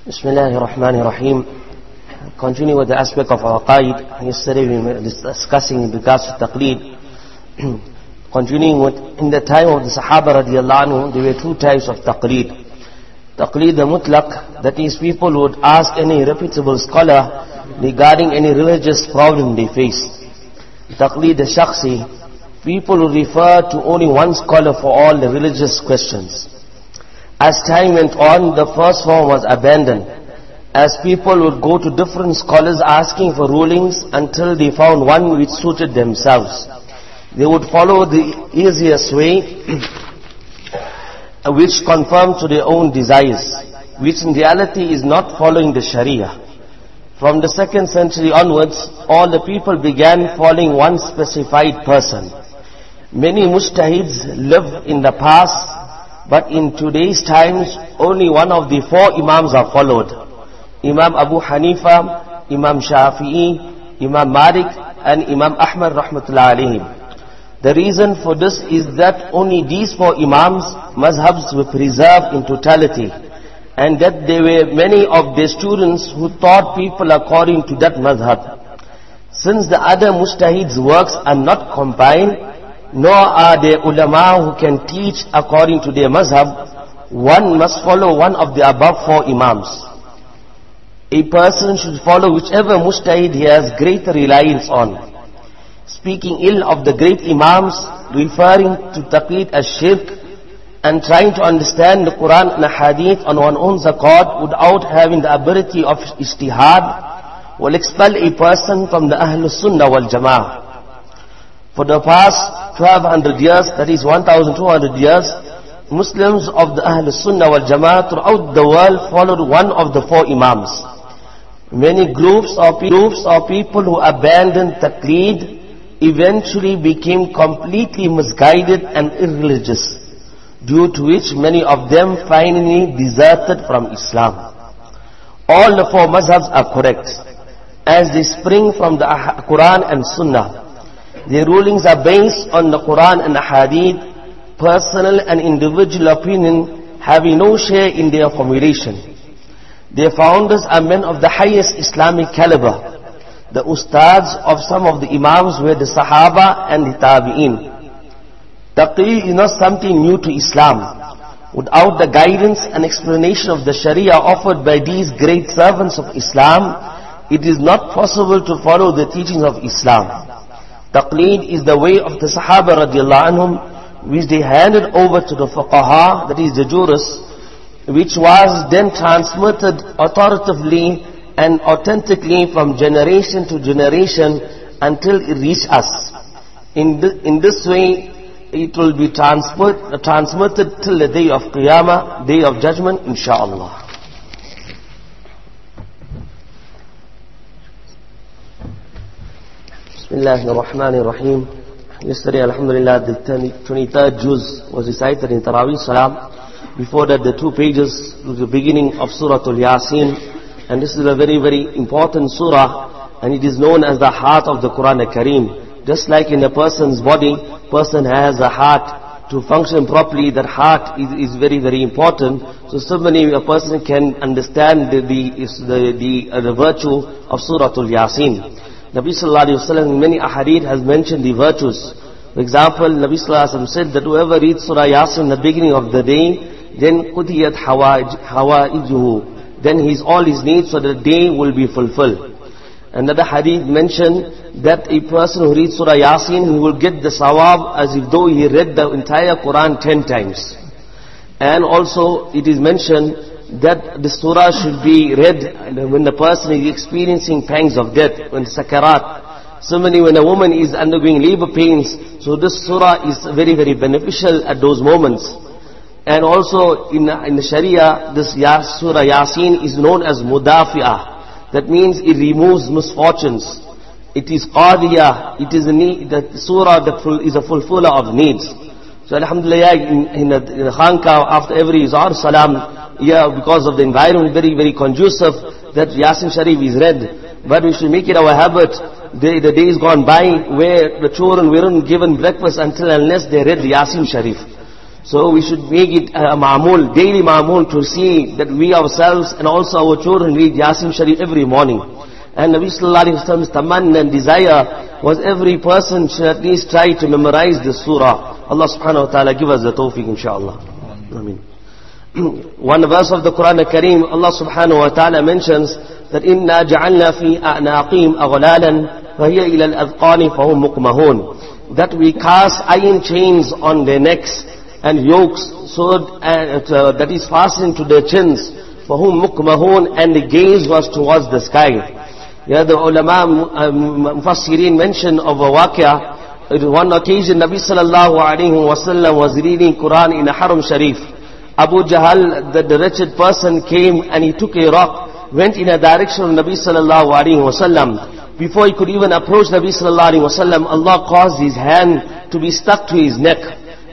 Bismillahir Rahmanir Rahim. Continuing with the aspect of our qaid. Yesterday we were discussing in regards to taqleed. Continuing with, in the time of the Sahaba radiallahu anhu, there were two types of taqleed. Taqleed the mutlaq, that is, people would ask any reputable scholar regarding any religious problem they face. Taqleed the shakhsi, people would refer to only one scholar for all the religious questions. As time went on, the first form was abandoned, as people would go to different scholars asking for rulings until they found one which suited themselves. They would follow the easiest way, which conformed to their own desires, which in reality is not following the Sharia. From the 2nd century onwards, all the people began following one specified person. Many mujtahids live in the past, but in today's times, only one of the 4 Imams are followed. Imam Abu Hanifa, Imam Shafi'i, Imam Malik, and Imam Ahmad rahmatullah alayhim. The reason for this is that only these 4 Imams, mazhabs were preserved in totality, and that there were many of their students who taught people according to that mazhab. Since the other mujtahids' works are not combined, nor are there ulama who can teach according to their mazhab, one must follow one of the above 4 Imams. A person should follow whichever mujtahid he has greater reliance on. Speaking ill of the great Imams, referring to taqleed as shirk, and trying to understand the Quran and the Hadith on one's own accord without having the ability of ijtihad, will expel a person from the Ahlul Sunnah wal Jama'ah. For the past 1200 years, that is 1200 years, Muslims of the Ahlul Sunnah wal Jama'ah throughout the world followed one of the 4 Imams. Many groups or people who abandoned taqleed eventually became completely misguided and irreligious, due to which many of them finally deserted from Islam. All the 4 mazhabs are correct, as they spring from the Quran and Sunnah. Their rulings are based on the Quran and the Hadith. Personal and individual opinion having no share in their formulation. Their founders are men of the highest Islamic caliber. The ustads of some of the Imams were the Sahaba and the Tabi'in. Taqleed is not something new to Islam. Without the guidance and explanation of the Sharia offered by these great servants of Islam, it is not possible to follow the teachings of Islam. Taqleed is the way of the Sahaba radiallahu anhum, which they handed over to the fuqaha, that is the jurists, which was then transmitted authoritatively and authentically from generation to generation until it reached us. In this way, it will be transmitted till the day of Qiyamah, day of judgment, inshaAllah. Bismillahir Rahmanir Rahim. Yesterday, alhamdulillah, the 23rd juz was recited in Taraweeh Salam. Before that, the 2 pages to the beginning of Surah Al-Yasin. And this is a very, very important surah, and it is known as the heart of the Quran Al-Kareem. Just like in a person's body, person has a heart. To function properly, that heart is very, very important. So similarly, a person can understand the virtue of Surah Al-Yasin. Nabi sallallahu alayhi wa sallam in many ahadith has mentioned the virtues. For example, Nabi sallallahu alayhi wa sallam said that whoever reads Surah Yasin in the beginning of the day, then qudiyat hawaijuhu, then all his needs for the day will be fulfilled. Another hadith mentioned that a person who reads Surah Yasin, he will get the sawab as if though he read the entire Quran 10 times. And also it is mentioned that the surah should be read when the person is experiencing pangs of death, when sakarat. Similarly, when a woman is undergoing labor pains, so this surah is very, very beneficial at those moments. And also in the Sharia, this Surah Yasin is known as Mudafi'ah. That means it removes misfortunes. It is Qadiyah. It is the surah that is a fulfiller of needs. So alhamdulillah, in the Khanka, after every Zahar Salam, because of the environment, very, very conducive, that Yasin Sharif is read. But we should make it our habit. The days gone by where the children weren't given breakfast unless they read the Yasin Sharif. So we should make it ma'amul, daily ma'amul, to see that we ourselves and also our children read Yasin Sharif every morning. And Nabi Sallallahu Alaihi Wasallam's tamanna and desire was every person should at least try to memorize this surah. Allah subhanahu wa ta'ala give us the tawfiq, inshallah. Ameen. One verse of the Quran al-Kareem, Allah subhanahu wa ta'ala mentions that إِنَّا جَعَلْنَا فِي أَعْنَاقِهِمْ أَغْلَالًا فَهِيَ إِلَى الْأَذْقَانِ فَهُمْ مُقْمَهُونَ. That we cast iron chains on their necks and yokes, so that is fastened to their chins. فَهُمْ مُقْمَهُونَ, and the gaze was towards the sky. Yeah, the ulama mufassirin mention of a waqia. One occasion, Nabi sallallahu alaihi wasallam was reading Quran in a Haram Sharif. Abu Jahal, the wretched person, came and he took a rock, went in a direction of Nabi sallallahu alaihi wasallam. Before he could even approach Nabi sallallahu alaihi wasallam, Allah caused his hand to be stuck to his neck,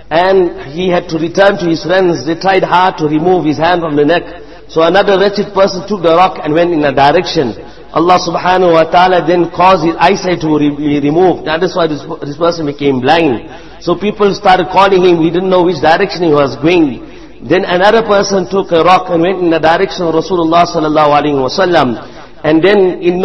and he had to return to his friends. They tried hard to remove his hand from the neck. So another wretched person took the rock and went in a direction. Allah subhanahu wa ta'ala then caused his eyesight to be removed. That is why this person became blind. So people started calling him, he didn't know which direction he was going. Then another person took a rock and went in the direction of Rasulullah sallallahu alaihi wasallam. And then in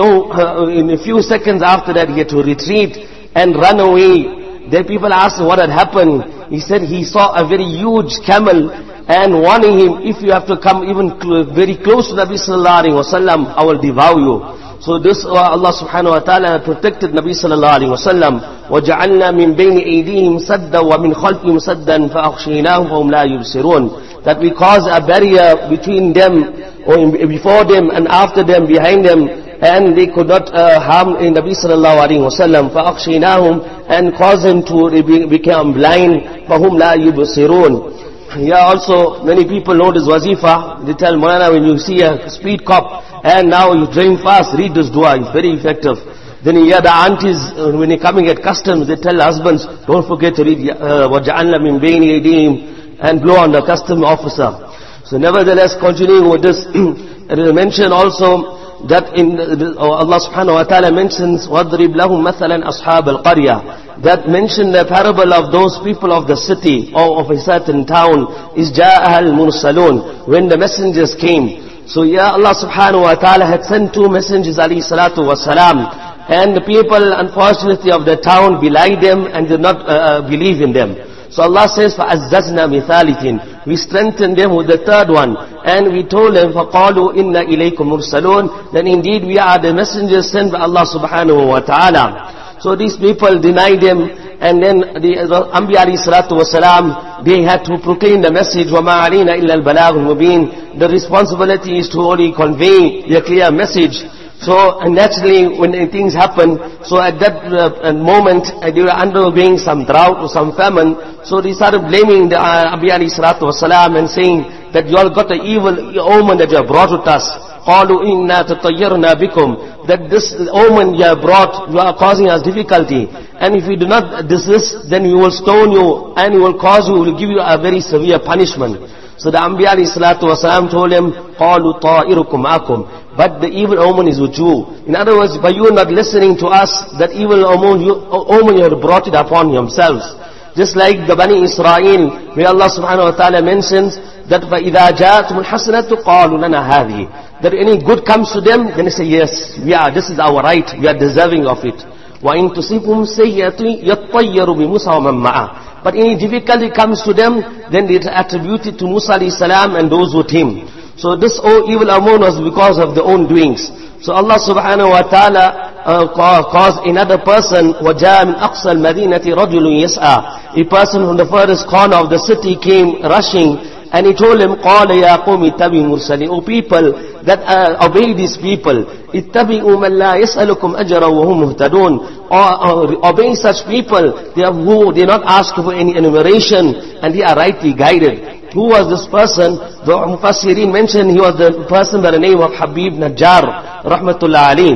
a few seconds after that, he had to retreat and run away. Then people asked him what had happened. He said he saw a very huge camel and warning him, if you have to come even very close to Nabi sallallahu alaihi wasallam, I will devour you. So this Allah subhanahu wa ta'ala protected Nabi sallallahu alaihi wasallam. وَجَعَلْنَا مِن بَيْنِ أَيْدِيهِمْ سَدًّا وَمِنْ خَلْفِهِمْ سَدًّا فَأَغْشَيْنَاهُمْ فَهُمْ لَا يُبْصِرُونَ. That we cause a barrier between them, or before them and after them, behind them, and they could not harm Nabi sallallahu alaihi wasallam. فَأَغْشَيْنَاهُمْ, and cause them to become blind. فَهُمْ لَا يُبْصِرُونَ. Yeah, also many people know this wazifa. They tell Maulana, when you see a speed cop and now you driving fast, read this dua, it's very effective. Then you hear the aunties, when they're coming at customs, they tell husbands, don't forget to read وَجَعَلْنَا مِن بَيْنِ أَيْدِيهِمْ, and blow on the custom officer. So nevertheless, continuing with this, it is mentioned also that in Allah subhanahu wa ta'ala mentions وَضْرِبْ لَهُمْ مَثَلًا أَصْحَابَ الْقَرْيَةِ, that mention the parable of those people of the city or of a certain town, is جَاءَهَا الْمُرْسَلُونَ, when the messengers came. So yeah, Allah subhanahu wa ta'ala had sent two messengers alayhi salatu wasalam, and the people unfortunately of the town belied them and did not believe in them. So Allah says, فَأَزَّزْنَا بِثَالِثٍ, we strengthened them with the third one, and we told them, فَقَالُوا إِنَّا إِلَيْكُمْ مُرْسَلُونَ, then indeed we are the messengers sent by Allah subhanahu wa ta'ala. So these people denied them, and then the Anbiya alayhi salatu wasalam, they had to proclaim the message, وَمَا عَلَيْنَا إِلَّا الْبَلَاغُ الْمُبِينَ. The responsibility is to only convey the clear message. So and naturally when things happen, so at that moment they were undergoing some drought or some famine, so they started blaming the Anbiya alayhi salatu wasalam and saying that you all got the evil omen that you have brought with us. قَالُوا إِنَّا تَطَيَّرْنَا بِكُمْ, that this omen you have brought, you are causing us difficulty, and if you do not desist, then we will stone you and we will cause you, we will give you a very severe punishment. So the Anbiya alayhi salatu wasalam told him, قَالُوا طَائِرُكُمْ مَعَكُمْ, but the evil omen is with you. In other words, by you not listening to us, that evil omen you have brought it upon yourselves. Just like the Bani Israel, where Allah subhanahu wa ta'ala mentions that فَإِذَا جَاءَتْهُمُ الْحَسَنَةُ قَالُوا لَنَا هَذِهِ, that any good comes to them, then they say, yes, this is our right, we are deserving of it. وَإِن تُصِبْهُمْ سَيِّئَةٌ يَطَّيَّرُ بِمُوسَى وَمَن مَّعَهُ, but any difficulty comes to them, then they attribute it to Musa alayhi salam and those with him. So this evil omen was because of their own doings. So Allah subhanahu wa ta'ala caused another person, وَجَاءَ مِنْ أَقْصَى الْمَدِينَةِ رَجُلٌ يَسْعَى, a person from the furthest corner of the city came rushing, and he told him, قَالَ يَا قَوْمِ اتَّبِعُوا مُرْسَلِينَ, O people that obey these people, اتَّبِعُوا مَنْ لَا يَسْأَلُكُمْ أَجْرًا وَهُمْ مُهْتَدُونَ, obeying such people, they not ask for any enumeration and they are rightly guided. Who was this person? The Mufassirin mentioned he was the person by the name of Habib Najjar, rahmatullah alayhi.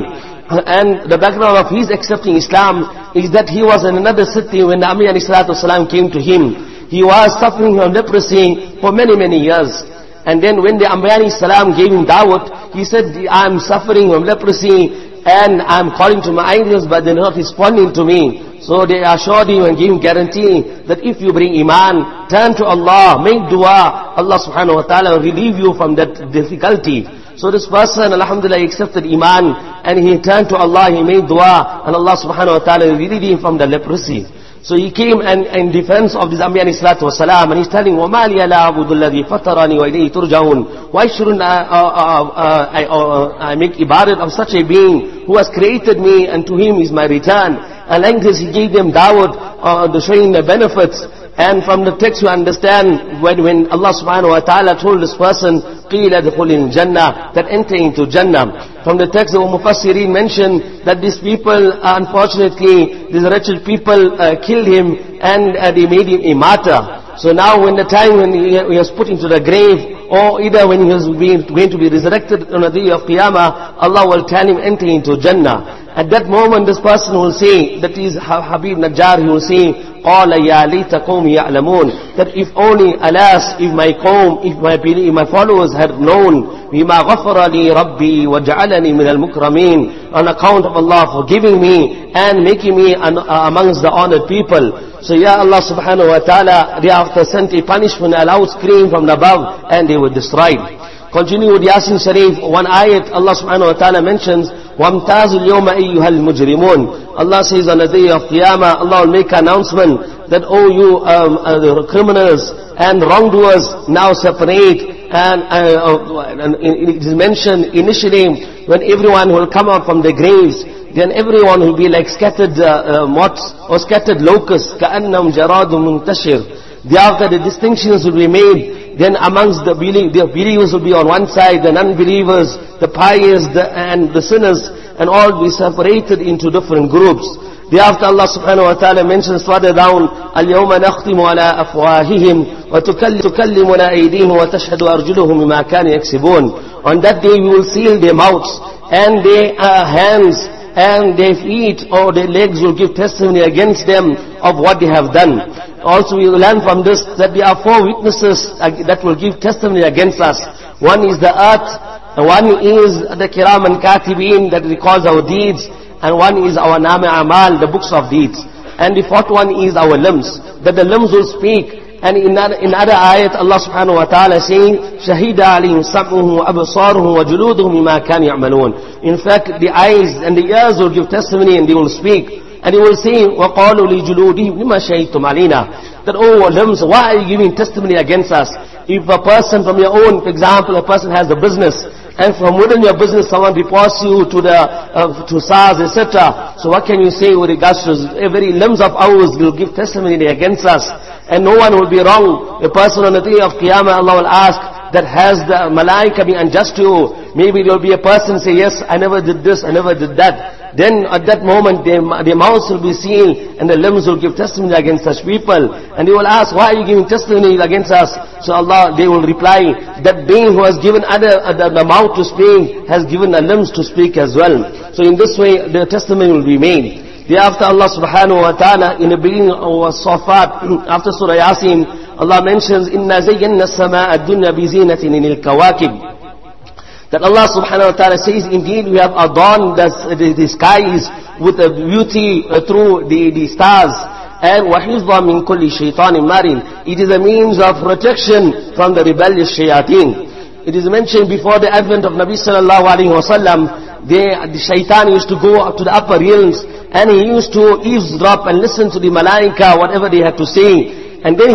And the background of his accepting Islam is that he was in another city when the Anbiya alayhi salatu wasalam came to him. He was suffering from leprosy for many, many years. And then when the Anbiya alayhi salam gave him da'wat, he said, I am suffering from leprosy and I am calling to my idols, but they are not responding to me. So they assured him and gave him guarantee that if you bring iman, turn to Allah, make dua, Allah subhanahu wa ta'ala will relieve you from that difficulty. So this person, alhamdulillah, accepted iman and he turned to Allah, he made dua, and Allah subhanahu wa ta'ala relieved him from the leprosy. So he came and in defense of this Anbiya alayhi salatu wasalam, and he's telling, وَمَا لِيَ لَا عَبُدُ الَّذِي فَطَرَنِي وَإِلَيْهِ تُرْجَعُونَ. Why shouldn't I make ibadat of such a being who has created me, and to him is my return? And like this, he gave them da'wat, showing the benefits. And from the text you understand, when Allah subhanahu wa ta'ala told this person, قِيلَ دُخُلِ الْجَنَّةِ, that enter into Jannah. From the text the Mufassirin mentioned that these people, unfortunately, these wretched people killed him and they made him a martyr. So now when the time when he was put into the grave, or either when he was going to be resurrected on the day of Qiyamah, Allah will tell him, enter into Jannah. At that moment this person will say, that is Habib Najjar, he will say, قَالَ يَا لِيتَ قَوْمِ يَعْلَمُونَ, that if only, alas, if my qawm, if my followers had known, بِمَا غَفَرَ لِي رَبِّي وَجَعَلَنِي مِنَ الْمُكْرَمِينَ, on account of Allah forgiving me and making me amongst the honored people. So Ya Allah subhanahu wa ta'ala thereafter sent a punishment, a loud scream from above, and they were destroyed. Continue with Yasin Sharif, one ayat Allah subhanahu wa ta'ala mentions, وَامْتَازُ الْيَوْمَ أَيُّهَا الْمُجْرِمُونَ. Allah says on the day of Qiyamah, Allah will make an announcement that, oh you the criminals and wrongdoers, now separate. And it is mentioned initially, when everyone will come out from their graves, then everyone will be like scattered moths or scattered locusts, كَأَنَّهُمْ جَرَادٌ مُنْتَشِرٌ. Thereafter the distinctions will be made. Then amongst the believers will be on one side, the non-believers, the pious, and the sinners, and all will be separated into different groups. Thereafter Allah subhanahu wa ta'ala mentions further down, الْيَوْمَ نَخْتِمُ عَلَىٰ أَفْوَاهِهِمْ وَتُكَلِّمُنَا أَيْدِيهِمْ وَتَشْهَدُ أَرْجُلُهُمْ بِمَا كَانُوا يَكْسِبُونَ. On that day we will seal their mouths and their hands and their feet or their legs will give testimony against them of what they have done. Also we will learn from this that there are four witnesses that will give testimony against us. One is the earth, and one is the kiram and katibin that records our deeds, and one is our nama amal, the books of deeds. And the fourth one is our limbs, that the limbs will speak. And in other ayat Allah subhanahu wa ta'ala saying, شَهِدَ عَلِهِمْ سَمْعُهُمْ وَأَبْصَارُهُمْ وَجُلُودُهُمْ بِمَا كَانُوا يَعْمَلُونَ. In fact, the eyes and the ears will give testimony and they will speak. And he will say, وَقَالُوا لِجُلُودِهِمْ لِمَا شَهِدْتُمْ عَلَيْنَا, that, oh limbs, why are you giving testimony against us? If a person from your own, for example, a person has a business, and from within your business someone reports you to SARS, etc. So what can you say with regards to every limbs of ours will give testimony against us, and no one will be wrong. A person on the day of Qiyamah, Allah will ask, that has the malaika been unjust to you? Maybe there will be a person say, yes, I never did this, I never did that. Then at that moment their mouths will be sealed and the limbs will give testimony against such people. And they will ask, why are you giving testimony against us? So they will reply, that being who has given the mouth to speak has given the limbs to speak as well. So in this way the testimony will be made. Thereafter Allah subhanahu wa ta'ala in the beginning of Safat, after Surah Yasin, Allah mentions, إِنَّا زَيَّنَّا السَّمَاءَ الدُّنْيَا بِزِينَةٍ الْكَوَاكِبِ. That Allah subhanahu wa ta'ala says, indeed we have adorned the skies with a beauty through the stars. And وَحِفْظًا مِنْ كُلِّ شَيْطَانٍ مَارٍ. It is a means of protection from the rebellious shayateen. It is mentioned before the advent of Nabi sallallahu alayhi wa sallam, the shaitan used to go up to the upper realms and he used to eavesdrop and listen to the malaika, whatever they had to say. And then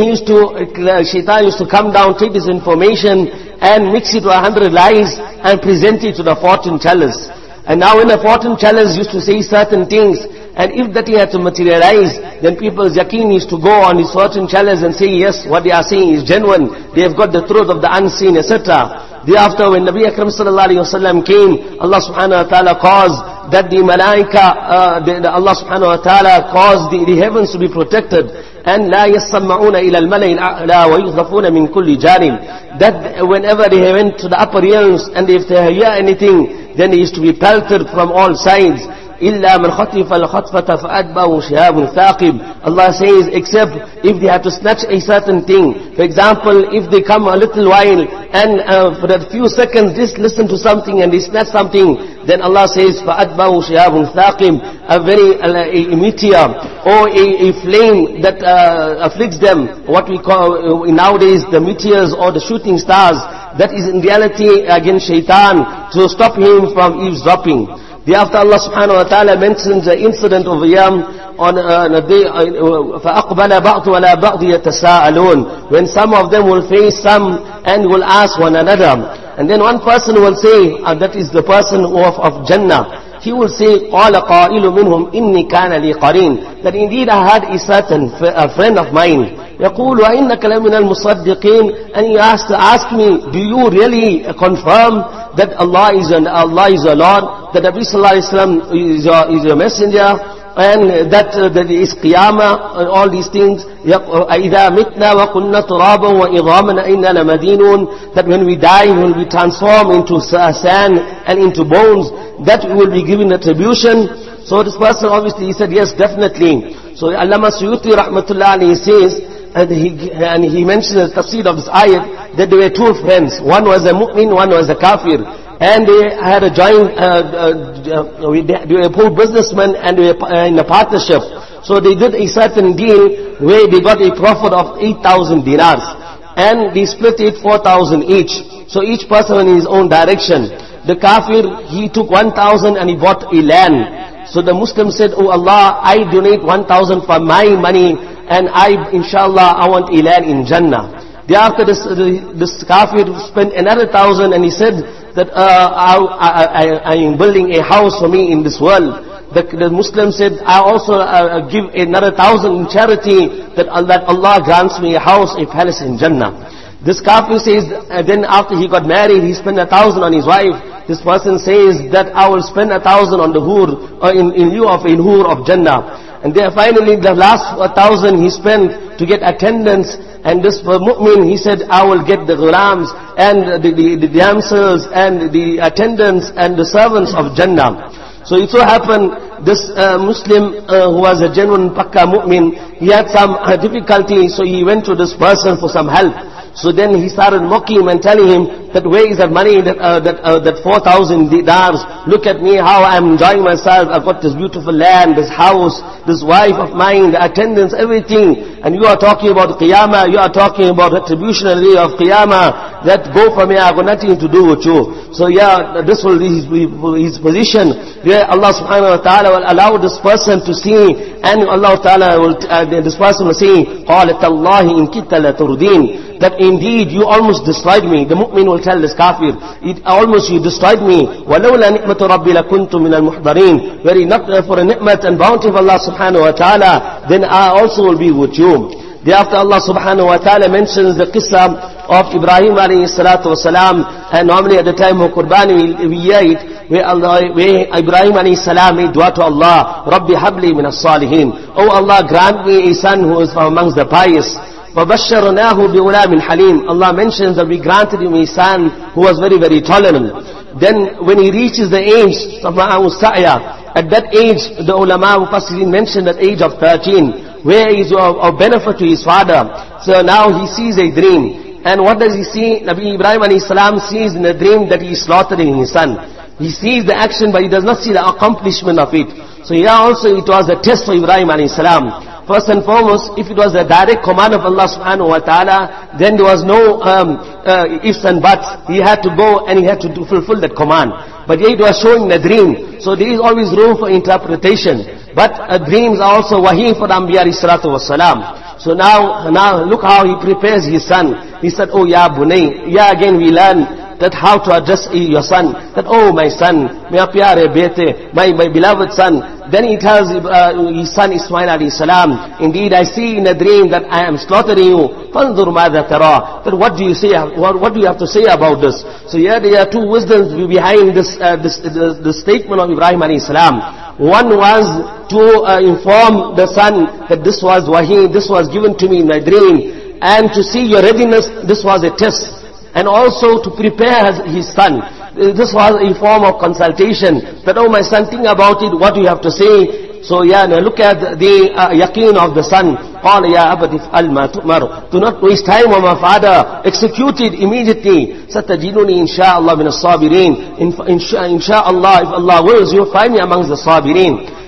shaitan used to come down, take this information and mix it to 100 lies and present it to the fortune tellers. And now when the fortune tellers used to say certain things, and if that had to materialize, then people's yaqeen is to go on these fortune tellers and say, yes, what they are saying is genuine, they have got the truth of the unseen, etc. Thereafter, when Nabi Akram sallallahu alayhi wa sallam came, Allah subhanahu wa ta'ala caused that the malaika, Allah subhanahu wa ta'ala caused the heavens to be protected. And لا يسمعون إلى الملأ الأعلى ويغضفون من كل جانب. That whenever they went to the upper realms and if they hear anything, then they used to be pelted from all sides. إِلَّا مَنْ خَطِفَ الْخَطْفَةَ فَأَتْبَعُهُ شِهَابٌ ثَاقِبٌ. Allah says, except if they have to snatch a certain thing. For example, if they come a little while and for a few seconds just listen to something and they snatch something, then Allah says, فَأَتْبَعُهُ شِهَابٌ ثَاقِبٌ, a meteor or a flame that afflicts them, what we call nowadays the meteors or the shooting stars, that is in reality against shaitan to stop him from eavesdropping. Thereafter Allah subhanahu wa ta'ala mentions the incident of Yam on a day, فَأَقْبَلَ بَعْضُ وَلَا بَعْضِ يَتَسَاءَلُونَ, when some of them will face some and will ask one another. And then one person will say, that is the person of Jannah, he will say, قَالَ قَائِلُ مِنْهُمْ إِنِّي كَانَ لِي قَرِينٌ, that indeed I had a certain friend of mine. يقول وإنك لمن المصدقين, and he has to ask me, do you really confirm that Allah is your Lord, that Nabi sallallahu alaihi wasallam is your messenger, and that there is qiyamah and all these things? إذا متنا وكنا ترابا وعظاما إنا لمدينون, that when we die we will be transformed into sand and into bones, that we will be given retribution. So this person obviously he said yes, definitely. So Allama Suyuti rahmatullah alayhi says, and he mentioned the tafsir of this ayat, that there were two friends. One was a mu'min, one was a kafir. And they had a joint, they were both businessmen and they were in a partnership. So they did a certain deal where they got a profit of 8,000 dinars. And they split it 4,000 each. So each person in his own direction. The kafir, he took 1,000 and he bought a land. So the Muslim said, oh Allah, I donate 1,000 for my money, and inshallah, I want a land in Jannah. Thereafter this kafir spent another 1,000 and he said that I am building a house for me in this world. The Muslim said, I also give another 1,000 in charity, that Allah grants me a house, a palace in Jannah. This kafir says, then after he got married, he spent 1,000 on his wife. This person says that I will spend 1,000 on the hur, in lieu of a hur of Jannah. And then finally the last 1,000 he spent to get attendance. And this mu'min, he said, I will get the ghulams and the damsels and the attendants and the servants of Jannah. So it so happened, this Muslim who was a genuine pakka mu'min, he had some difficulty, so he went to this person for some help. So then he started mocking him and telling him that where is that money, that 4,000 dinars, look at me, how I'm enjoying myself, I've got this beautiful land, this house, this wife of mine, the attendants, everything, and you are talking about qiyamah, you are talking about retribution on the day of qiyamah, that go from here, I've got nothing to do with you. So yeah, this will be his position, where Allah subhanahu wa ta'ala will allow this person to see, and Allah ta'ala will, this person will say, قَالَتَ اللَّهِ إِن كِتَّ لَتُرْدِينَ, that indeed you almost destroyed me. The mu'min will tell this kafir, almost you destroyed me. وَلَوْلَا نِعْمَةُ رَبِّي لَكُنْتُ مِنَ الْمُحْضَرِينَ, were it not for a ni'mat and bounty of Allah subhanahu wa ta'ala, then I also will be with you. Thereafter Allah subhanahu wa ta'ala mentions the qissa of Ibrahim alayhi salatu wasalam, and normally at the time of Qurbani we hear it, where Ibrahim alayhi salam made dua to Allah, Rabbi habli min as-salihin, oh Allah, grant me a son who is from amongst the pious. فَبَشَّرْنَاهُ بِغُلَامٍ حَلِيمٍ, Allah mentions that we granted him a son who was very, very tolerant. Then when he reaches the age of Sa'ya, at that age, the ulama Mufassirin mentioned at age of 13, where he is of benefit to his father. So now he sees a dream. And what does he see? Nabi Ibrahim alayhi salam sees in a dream that he is slaughtering his son. He sees the action, but he does not see the accomplishment of it. So here also it was a test for Ibrahim alayhi salam. First and foremost, if it was a direct command of Allah subhanahu wa ta'ala, then there was no ifs and buts. He had to go and he had to fulfill that command. But here it was showing the dream. So there is always room for interpretation. But dreams are also wahi for the Anbiya alayhi salatu wassalam. So now look how he prepares his son. He said, oh ya bunay, yeah, again we learn that how to address your son, that oh my son, my pyare bete, my beloved son. Then he tells his son Ismail alayhi salam, indeed I see in a dream that I am slaughtering you. فَانْظُرْ مَاذَا تَرَى, but what do you say? What do you have to say about this? So here there are two wisdoms behind this statement of Ibrahim alayhi salam. One was to inform the son that this was wahi, this was given to me in my dream, and to see your readiness, this was a test. And also to prepare his son. This was a form of consultation. That, oh my son, think about it, what do you have to say? So yeah, now look at the yaqeen of the son. قَالَ يَا أَبَتِ افْعَلْ مَا تُؤْمَرُ, do not waste time on my father, execute it immediately. سَتَجِدُنِي إِنْ شَاءَ اللَّهِ مِنَ الصَّابِرِينَ, Insha'Allah, if Allah wills, you'll find me amongst the sabirin.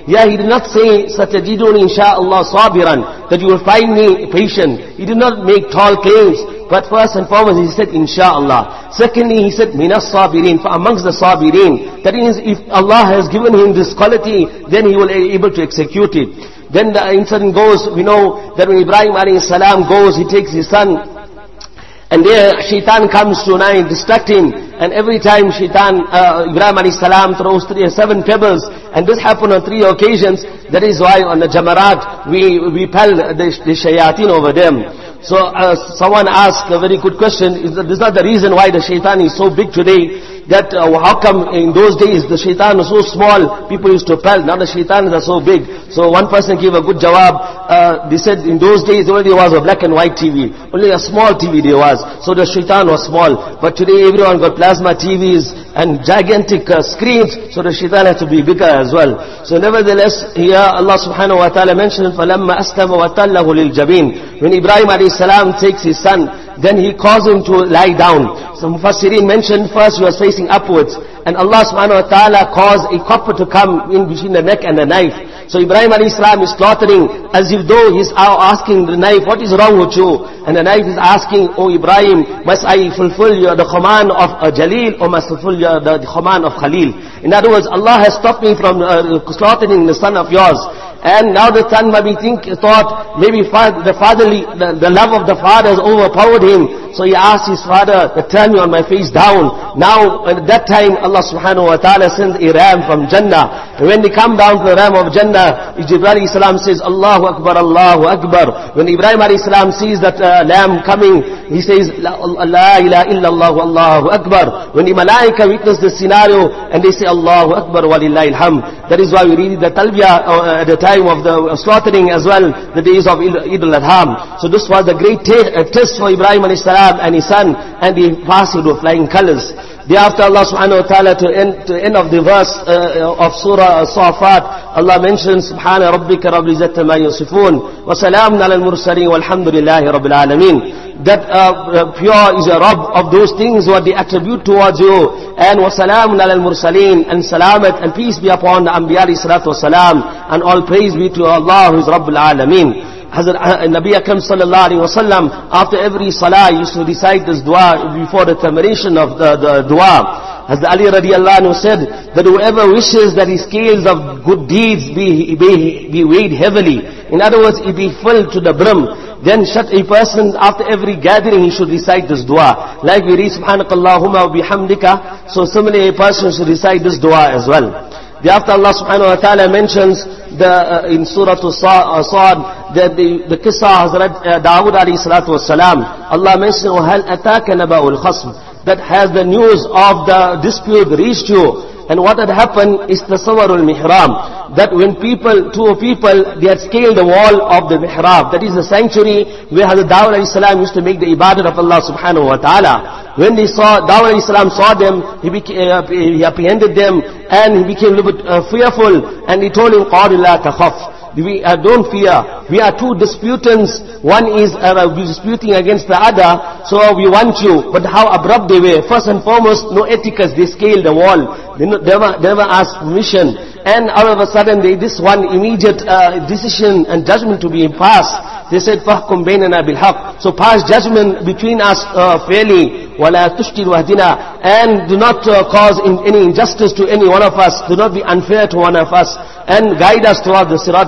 Yeah, he did not say, Satajidun insha'Allah sabiran, that you will find me patient. He did not make tall claims. But first and foremost, he said, insha'Allah. Secondly, he said, minas sabirin, amongst the sabirin. That is, if Allah has given him this quality, then he will be able to execute it. Then the incident goes, we know that when Ibrahim alayhi salam goes, he takes his son, and there shaitan comes to distract him, and every time Ibrahim alayhi salam throws 7 pebbles, and this happened on 3 occasions. That is why on the Jamarat, we pell the shayateen over them. So someone asked a very good question, is that the reason why the shaitan is so big today? That how come in those days the shaitan was so small, people used to pelt, now the shaitans are so big. So one person gave a good jawab, they said in those days only there was a black and white TV, only a small TV there was, so the shaitan was small. But today everyone got plasma TVs and gigantic screens, so the shaitan has to be bigger as well. So nevertheless, here Allah subhanahu wa ta'ala mentioned, فَلَمَّا أَسْلَمَ وَتَلَّهُ لِلْجَبِينِ. When Ibrahim alayhi salam takes his son, then he caused him to lie down. Some Mufassirin mentioned first he was facing upwards, and Allah subhanahu wa ta'ala caused a copper to come in between the neck and the knife. So Ibrahim alayhi salam is slaughtering as if though he's asking the knife, what is wrong with you? And the knife is asking, oh Ibrahim, must I fulfill the command of Jalil or must I fulfill the command of Khalil? In other words, Allah has stopped me from slaughtering the son of yours. And now the son maybe thought maybe the love of the father has overpowered him. So he asked his father, turn me on my face down. Now at that time Allah subhanahu wa ta'ala sends a ram from Jannah. And when they come down to the ram of Jannah, Jibreel alayhi salam says, Allahu Akbar, Allahu Akbar. When Ibrahim alayhi salam sees that lamb coming, he says, La ilaha illallah, Allahu Akbar. When the malaika witness this scenario, and they say, Allahu Akbar, walillahi alhamd. That is why we read the talbiyah at the time of the slaughtering as well, the days of Eid al-Adha. So this was a great test for Ibrahim alayhi salam and his son, and they passed it with flying colors. Thereafter Allah subhanahu wa ta'ala to end of the verse of Surah Safat, Allah mentions, Subhana rabbika rabbil izzati ma yasifun, wa salamun ala al-mursalin walhamdulillahi rabbil alameen. That pure is a Rabb of those things what they attribute towards you, and wa salamun ala al-mursalin, and salamat and peace be upon the Anbiya alayhi salatu wa salam, and all praise be to Allah who is Rabbul Alameen. Hazrat Nabi Akram sallallahu alayhi wa sallam, after every salah used to recite this dua before the termination of the dua. Hazrat Ali radiallahu anhu said that whoever wishes that his scales of good deeds be weighed heavily, in other words, it be filled to the brim, then a person after every gathering he should recite this dua. Like we read Subhanakallahumma wa bihamdika, so similarly a person should recite this dua as well. Thereafter Allah subhanahu wa ta'ala mentions in Surah As-Sad that the qissa Hazrat Dawood alayhi salatu wassalam. Allah mentions, وَهَلْ أَتَاكَ نَبَأُ الْخَصْمِ, that has the news of the dispute reached you. And what had happened is Tasawwarul Mihrab, that when two people, they had scaled the wall of the Mihrab, that is the sanctuary where Hazrat Dawud alayhi salam used to make the ibadat of Allah subhanahu wa ta'ala. When they saw, Dawud alayhi salam saw them, he apprehended them, and he became a little bit fearful, and he told him, قَالِ لَا تَخَفْ, don't fear. We are two disputants. One is disputing against the other, so we want you. But how abrupt they were. First and foremost, no etiquette. They scaled the wall. They never asked permission. And all of a sudden, this one immediate decision and judgment to be passed. They said, فَحْكُمْ بَيْنَنَا بِالْحَقِّ, so pass judgment between us fairly. وَلَا تُشْتِرْ وَهْدِنَا, and do not cause any injustice to any one of us. Do not be unfair to one of us, and guide us towards the sirat.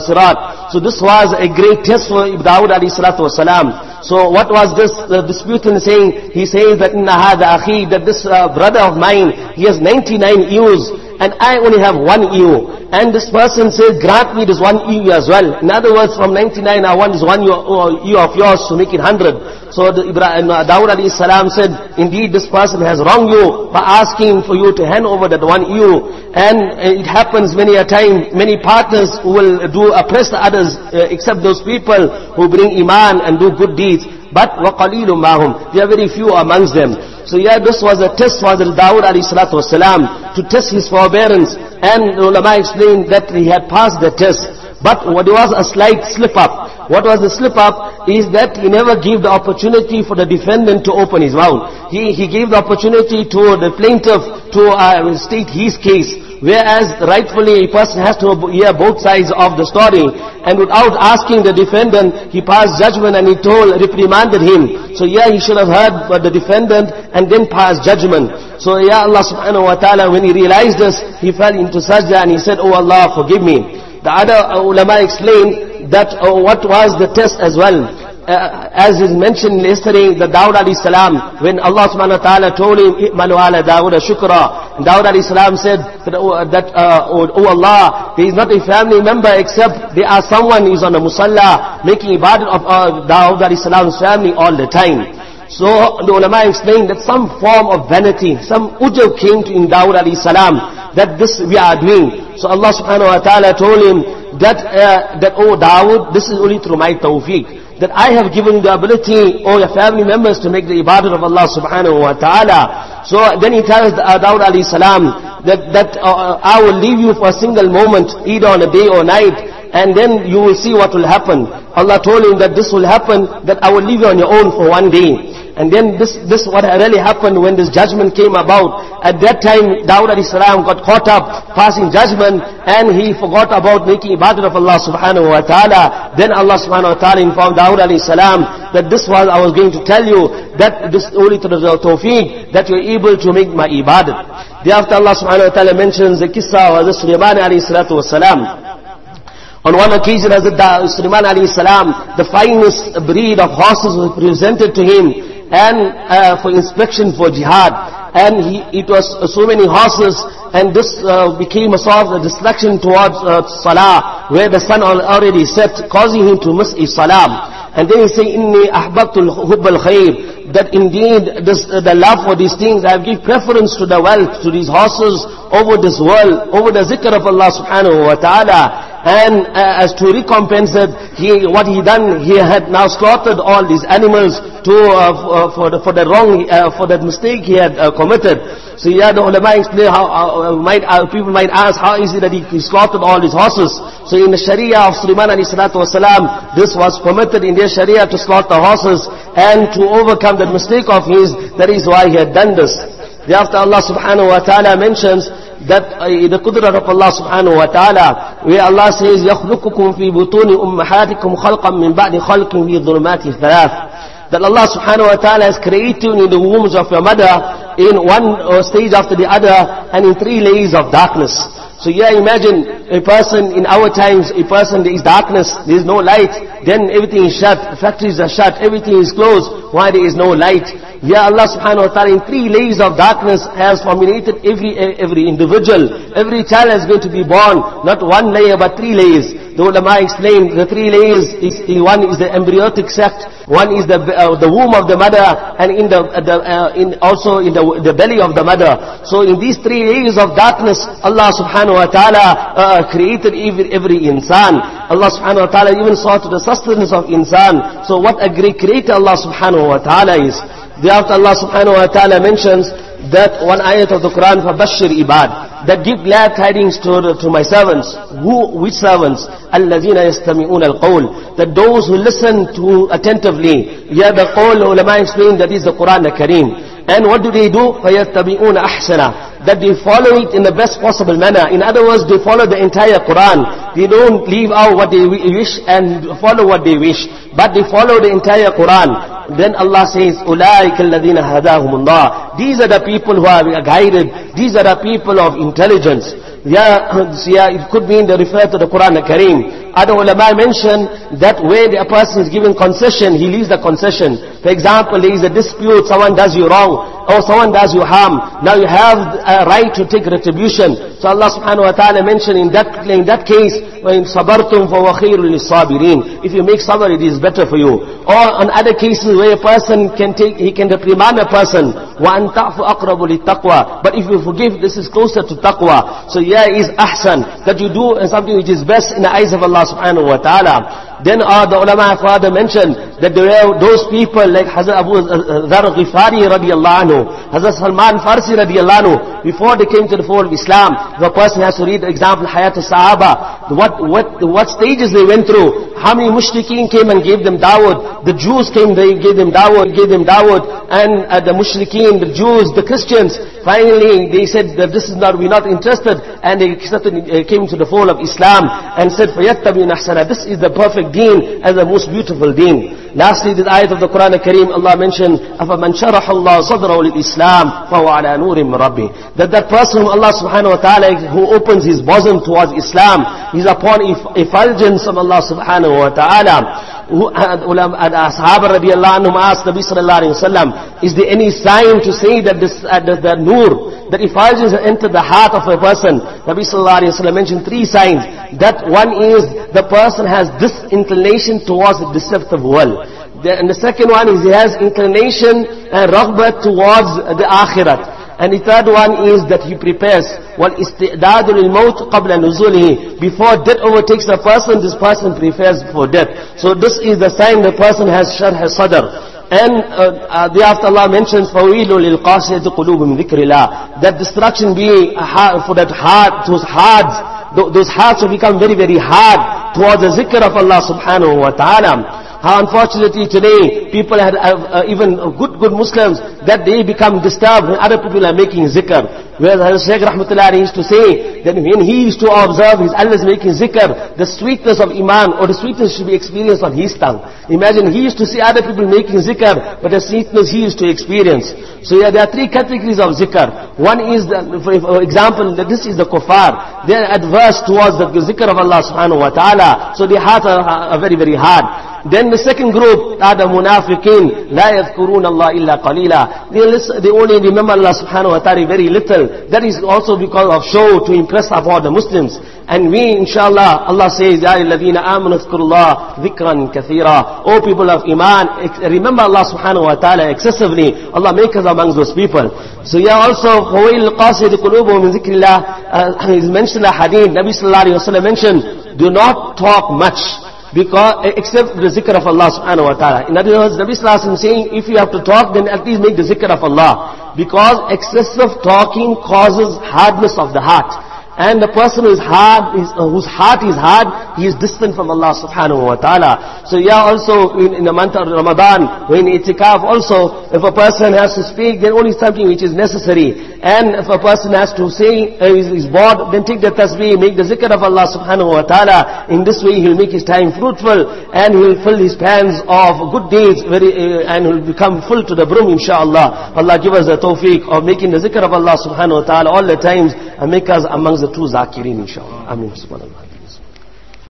So this was a great test for Dawud alayhi salatu wasalam. So what was this disputant saying? He says that inna hadha akhi, that this brother of mine, he has 99 ewes, and I only have 1 ewe. And this person says, grant me this 1 ewe as well. In other words, from 99 I want this 1 ewe of yours to make it 100. So Dawud alayhi salam said, indeed this person has wronged you by asking for you to hand over that 1 ewe. And it happens many a time, many partners who will oppress the others, except those people who bring iman and do good deeds. But وَقَلِيلٌ مَّهُمْ, there are very few amongst them. So this was a test for Dawud alayhi salatu wasalam, to test his forbearance. And the ulama explained that he had passed the test. But there was a slight slip up. What was the slip up is that he never gave the opportunity for the defendant to open his mouth. He gave the opportunity to the plaintiff to state his case. Whereas rightfully a person has to hear both sides of the story, and without asking the defendant, he passed judgment and he reprimanded him. So he should have heard the defendant and then passed judgment. So Allah subhanahu wa ta'ala, when he realized this, he fell into sajda and he said, "Oh Allah, forgive me." The other ulama explained that what was the test as well. As is mentioned yesterday, the Dawud alayhi salam, when Allah subhanahu wa ta'ala told him, "I'malu ala Dawud shukra," Dawud alayhi salam said that, "Oh Allah, there is not a family member except there are someone who is on a musalla making ibadat of Dawud alayhi salam's family all the time." So the ulama explained that some form of vanity, some ujub came in Dawud alayhi salam, that this we are doing. So Allah subhanahu wa ta'ala told him that, "Oh Dawud, this is only through my tawfiq, that I have given the ability, or your family members, to make the ibadat of Allah subhanahu wa ta'ala." So then he tells Dawud alayhi salam that I will leave you for a single moment, either on a day or night, and then you will see what will happen. Allah told him that this will happen, that I will leave you on your own for one day. And then this what really happened when this judgment came about. At that time, Dawud alayhi salam got caught up passing judgment, and he forgot about making ibadat of Allah subhanahu wa ta'ala. Then Allah subhanahu wa ta'ala informed Dawud alayhi salam that this was, I was going to tell you, that this only to the tawfiq, that you are able to make my ibadat. Thereafter Allah subhanahu wa ta'ala mentions the qissa of Sulaiman alayhi salatu wa salam. On one occasion, as Sulaiman alayhi salam, the finest breed of horses was presented to him, and for inspection for jihad, and it was so many horses, and this became a sort of a distraction towards salah, where the sun already set, causing him to miss a salam. And then he say, "Inni ahbabtul hubbal khair," that indeed the love for these things, I give preference to the wealth, to these horses, over this world, over the zikr of Allah subhanahu wa ta'ala. And as to recompense it, what he done, he had now slaughtered all these animals for the wrong, for that mistake he had committed. So the ulama explain how people might ask, how is it that he slaughtered all these horses? So in the Sharia of Sulaiman alayhi salatu wasalam, this was permitted in their Sharia to slaughter horses, and to overcome that mistake of his, that is why he had done this. Thereafter Allah subhanahu wa ta'ala mentions that the qudrat of Allah subhanahu wa ta'ala, where Allah says, يَخْلُقُكُمْ فِي بُطُونِ أُمَّهَاتِكُمْ خَلْقًا مِنْ بَعْدِ خَلْقٍ فِي ظُلُمَاتِ ثَلَاثٍ. That Allah subhanahu wa ta'ala has created you in the wombs of your mother in one stage after the other, and in 3 layers of darkness. So imagine a person in our times, a person, there is darkness, there is no light, then everything is shut, factories are shut, everything is closed, why there is no light? Allah subhanahu wa ta'ala in 3 layers of darkness has formulated every individual. Every child is going to be born, not 1 layer but 3 layers. The ulama explained the 3 layers, one is the embryotic sac, one is the womb of the mother, and also in the belly of the mother. So in these 3 layers of darkness, Allah subhanahu wa ta'ala created every insan. Allah subhanahu wa ta'ala even saw to the sustenance of insan. So what a great creator Allah subhanahu wa ta'ala is. Thereafter Allah subhanahu wa ta'ala mentions that one ayat of the Quran, فَبَشِّرْ ibad, that give glad tidings to my servants. Which servants? الَّذِينَ يَسْتَمِعُونَ الْقَوْلِ, that those who listen to attentively. The qawl, ulama explain, that is the Quran al-Kareem. And what do? فَيَتَّبِعُونَ أَحْسَنَ, that they follow it in the best possible manner. In other words, they follow the entire Quran. They don't leave out what they wish and follow what they wish, but they follow the entire Quran. Then Allah says, أُولَٰئِكَ الَّذِينَ هَدَاهُمُ اللَّهُ, these are the people who are guided, these are the people of intelligence. It could mean they refer to the Quran al-Kareem. Other ulama mention that where a person is given concession, he leaves the concession. For example, there is a dispute, someone does you wrong, or someone does you harm. Now you have a right to take retribution. So Allah subhanahu wa ta'ala mentioned in that case, وَإِن صَبَرْتُمْ فَهُوَ خَيْرٌ لِلصَّابِرِينَ, if you make sabr, it is better for you. Or on other cases where a person can reprimand a person, وَأَن تَعْفُ أَقْرَبُ لِلتَّقْوَى, but if you forgive, this is closer to taqwa. So is ahsan, that you do something which is best in the eyes of Allah subhanahu wa ta'ala. Then the ulama further mentioned that there were those people like Hazrat Abu Dharr Ghifari radiyallahu anhu, Hazrat Salman Farsi radiyallahu anhu, before they came to the fold of Islam. If a person has to read the example, Hayat al-Sahaba, what stages they went through, how many mushrikeen came and gave them dawud, the Jews came, they gave them dawud, and the mushrikeen, the Jews, the Christians, finally they said that this is not, we're not interested, and they came to the fold of Islam, and said, فَيَتَّبِينَ أَحْسَنَ, this is the perfect deen, and the most beautiful deen. Lastly, the ayat of the Quran al-Kareem, Allah mentioned, أَفَمَنْ شَرَحَ اللَّهُ صَدْرَهُ لِلْإِسْلَامِ فَهُوَ عَلَى نُورٍ مِّن رَبِّهِ. That person whom Allah subhanahu wa ta'ala, who opens his bosom towards Islam, he's upon effulgence of Allah subhanahu wa ta'ala. Sahaba radiallahu anhum asked Nabi sallallahu alayhi wa sallam, is there any sign to say that this, the nur, that effulgence has entered the heart of a person? Nabi sallallahu alayhi wa sallam mentioned 3 signs. That one is, the person has this inclination towards the deceptive world. And the second one is, he has inclination and raghbat towards the akhirat. And the third one is that he prepares وَالْإِسْتِعْدَادُ لِلْمَوْتِ قَبْلَ نُزُولِهِ. Before death overtakes the person, this person prepares for death. So this is the sign the person has sharh sadr. And thereafter Allah mentions فَوِيلُ لِلْقَاسِيَةِ قُلُوبٍ ذِكْرِ اللَّهِ. That destruction be for that heart, those hearts will become very, very hard towards the zikr of Allah subhanahu wa ta'ala. How unfortunately today, people have even good Muslims, that they become disturbed when other people are making zikr. Whereas Shaykh Rahmatullah used to say that when he used to observe his elders making zikr, the sweetness of iman or the sweetness should be experienced on his tongue. Imagine, he used to see other people making zikr, but the sweetness he used to experience. So yeah, there are 3 categories of zikr. One is, for example, that this is the kuffar. They are adverse towards the zikr of Allah subhanahu wa ta'ala. So their hearts are very, very hard. Then the second group are the munafiqeen, لا يذكرون الله إلا قليلا. They only remember Allah subhanahu wa ta'ala very little. That is also because of show, to impress upon the Muslims. And we, inshallah, Allah says, يا الذين آمنوا اذكروا الله ذكرا كثيرا. O people of Iman, remember Allah subhanahu wa ta'ala excessively. Allah make us amongst those people. So yeah, also, فَوَيْلِ الْقَاسِيَةِ قُلُوبُهُمْ مِنْ ذِكْرِ اللَّهِ. Is mentioned a hadith, Nabi sallallahu alayhi wa sallam mentioned, do not talk much, because except the zikr of Allah subhanahu wa ta'ala. In other words, Nabi sallallahu alayhi wa sallam saying, if you have to talk, then at least make the zikr of Allah. Because excessive talking causes hardness of the heart. And the person whose heart is hard, he is distant from Allah subhanahu wa ta'ala. So yeah, also in the month of Ramadan, when itikaf also, if a person has to speak, then only something which is necessary. And if a person has to say, is bored, then take the tasbih, make the zikr of Allah subhanahu wa ta'ala. In this way, he'll make his time fruitful, and he'll fill his pans of good deeds, and he'll become full to the brim, inshallah. Allah give us the tawfiq of making the zikr of Allah subhanahu wa ta'ala all the times, and make us amongst the true zakirin, inshallah. Ameen. Subhanallah.